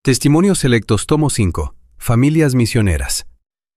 Testimonios Selectos, tomo 5. Familias misioneras.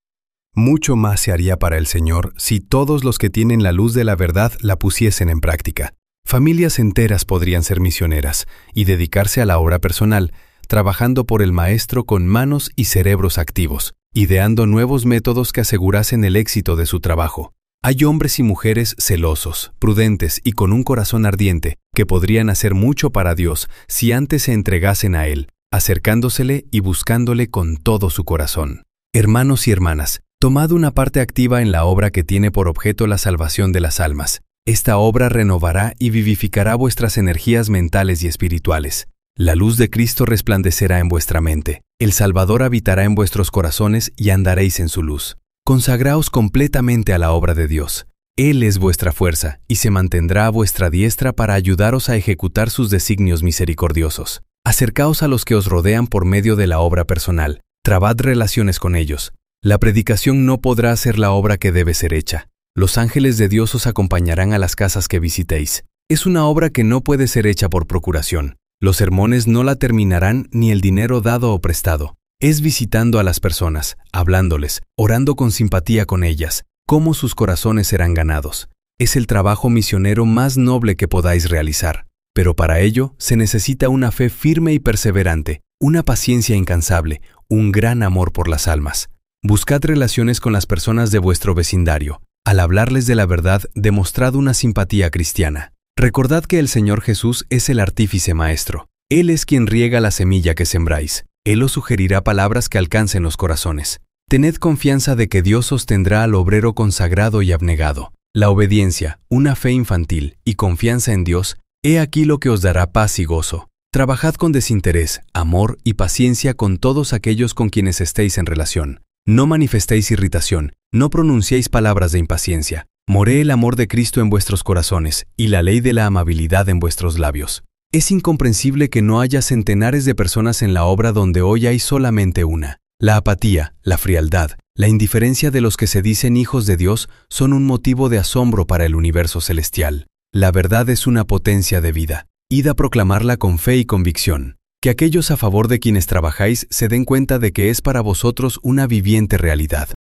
Mucho más se haría para el Señor si todos los que tienen la luz de la verdad la pusiesen en práctica. Familias enteras podrían ser misioneras y dedicarse a la obra personal, trabajando por el Maestro con manos y cerebros activos, ideando nuevos métodos que asegurasen el éxito de su trabajo. Hay hombres y mujeres celosos, prudentes y con un corazón ardiente que podrían hacer mucho para Dios si antes se entregasen a Él, acercándosele y buscándole con todo su corazón. Hermanos y hermanas, tomad una parte activa en la obra que tiene por objeto la salvación de las almas. Esta obra renovará y vivificará vuestras energías mentales y espirituales. La luz de Cristo resplandecerá en vuestra mente. El Salvador habitará en vuestros corazones y andaréis en su luz. Consagraos completamente a la obra de Dios. Él es vuestra fuerza y se mantendrá a vuestra diestra para ayudaros a ejecutar sus designios misericordiosos. Acercaos a los que os rodean por medio de la obra personal. Trabad relaciones con ellos. La predicación no podrá hacer la obra que debe ser hecha. Los ángeles de Dios os acompañarán a las casas que visitéis. Es una obra que no puede ser hecha por procuración. Los sermones no la terminarán ni el dinero dado o prestado. Es visitando a las personas, hablándoles, orando con simpatía con ellas, cómo sus corazones serán ganados. Es el trabajo misionero más noble que podáis realizar. Pero para ello se necesita una fe firme y perseverante, una paciencia incansable, un gran amor por las almas. Buscad relaciones con las personas de vuestro vecindario. Al hablarles de la verdad, demostrad una simpatía cristiana. Recordad que el Señor Jesús es el artífice maestro. Él es quien riega la semilla que sembráis. Él os sugerirá palabras que alcancen los corazones. Tened confianza de que Dios sostendrá al obrero consagrado y abnegado. La obediencia, una fe infantil y confianza en Dios, he aquí lo que os dará paz y gozo. Trabajad con desinterés, amor y paciencia con todos aquellos con quienes estéis en relación. No manifestéis irritación, no pronunciéis palabras de impaciencia. Moré el amor de Cristo en vuestros corazones y la ley de la amabilidad en vuestros labios. Es incomprensible que no haya centenares de personas en la obra donde hoy hay solamente una. La apatía, la frialdad, la indiferencia de los que se dicen hijos de Dios son un motivo de asombro para el universo celestial. La verdad es una potencia de vida. Id a proclamarla con fe y convicción. Que aquellos a favor de quienes trabajáis se den cuenta de que es para vosotros una viviente realidad.